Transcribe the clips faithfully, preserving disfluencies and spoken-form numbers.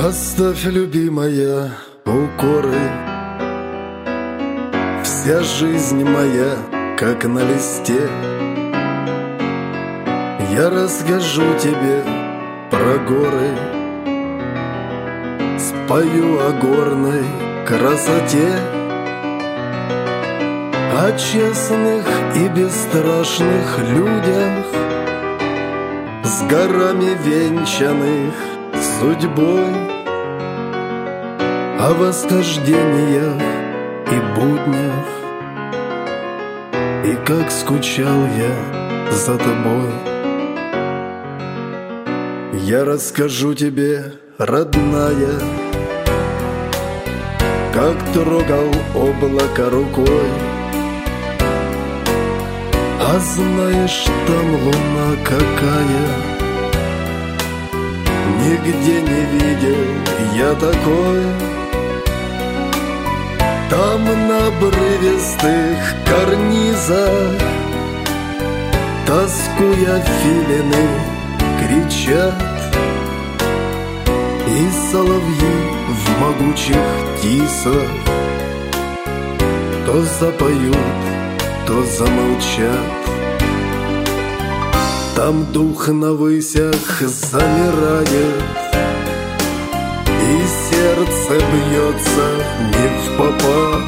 Оставь, любимая, укоры. Вся жизнь моя, как на листе. Я расскажу тебе про горы, спою о горной красоте, о честных и бесстрашных людях, с горами венчанных судьбой, о восхождениях и буднях, и как скучал я за тобой. Я расскажу тебе, родная, как трогал облако рукой. А знаешь, там луна какая, нигде не видел я такой. Там на обрывистых карнизах, тоскуя филины, кричат, и соловьи в могучих тисах то запоют, то замолчат. Там дух на высях замирает, и сердце бьется не впопад.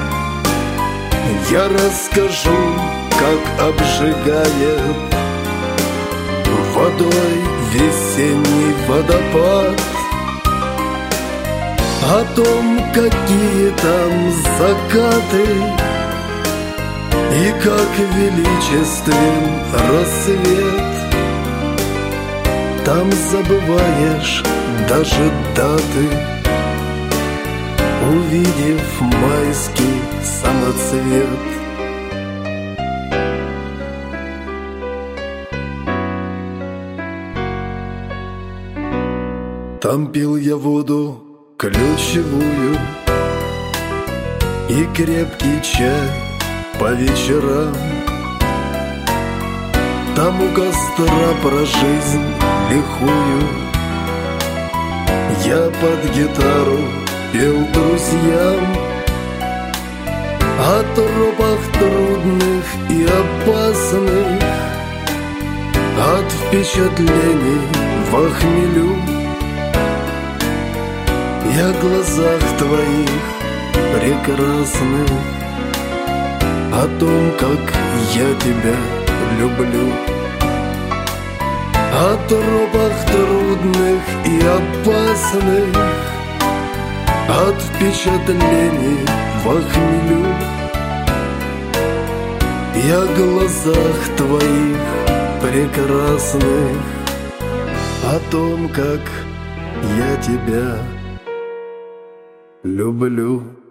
Я расскажу, как обжигает водой весенний водопад, о том, какие там закаты, и как величествен рассвет. Там забываешь даже даты, увидев майский самоцвет. Там пил я воду ключевую и крепкий чай по вечерам. Там у костра про жизнь лихую я под гитару пел друзьям о тропах трудных и опасных, от впечатлений во хмелю. И о глазах твоих прекрасных, о том, как я тебя люблю, о тропах трудных и опасных, от впечатлений во хмелю. И о глазах твоих прекрасных, о том, как я тебя люблю.